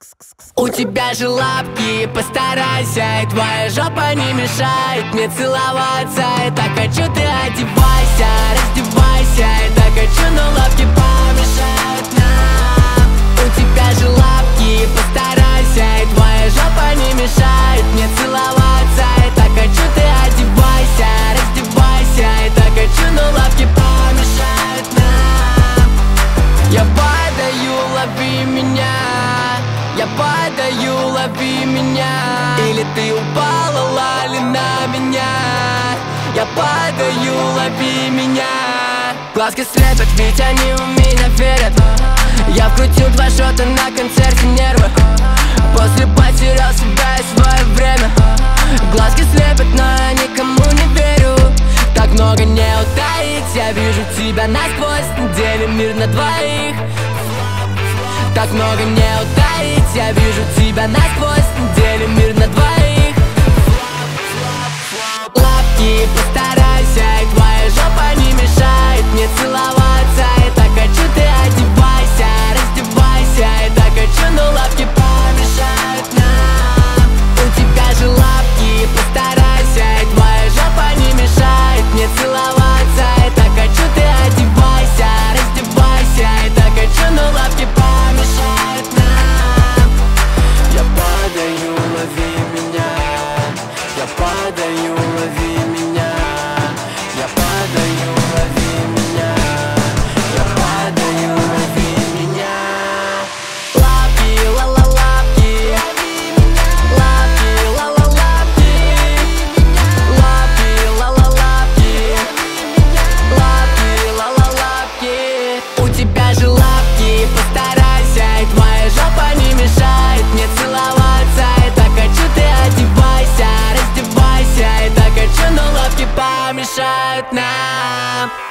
У тебя же лапки, постарайся, и твоя жопа не мешает мне целоваться. Я так хочу, ты одевайся, раздевайся. Я так хочу, но лапки помешают нам. У тебя же лапки, постарайся, и твоя жопа не мешает мне целоваться. Я так хочу, ты одевайся, раздевайся. Я так хочу, но лапки помешают нам. Я падаю, лови меня. Я падаю, лови меня. Или ты упала, лали на меня. Я падаю, лови меня. Глазки слепят, ведь они в меня верят. Я вкрутил 2 шота на концерте нервы. После потерял себя и свое время. Глазки слепят, но я никому не верю. Так много не утаить, я вижу тебя насквозь. Делим мир на двоих. Так много не утаить, я вижу тебя насквозь. Делим мир на двоих. Лапки, постарайся, и твоя жопа не мешает мне целоваться. Я так хочу, ты одевайся, раздевайся. Я так хочу, но лапки помешают нам. У тебя же лапки, постарайся, и твоя жопа не мешает мне целоваться. Я так хочу, ты одевайся, раздевайся. Я так хочу, но лапки помешают нам. Я падаю, лови меня. Я падаю, лови меня. Я падаю, лови меня. Я падаю, лови меня. Лапки, ла-ла, лапки. Лапки, ла-ла, лапки. Лапки, ла-ла, лапки. Лапки, ла-ла, лапки. У тебя же лапки, постарайся, и твоя жопа не мешает мне целоваться. Я так хочу, ты одевайся, раздевайся. Я так хочу, но лапки помешают нам.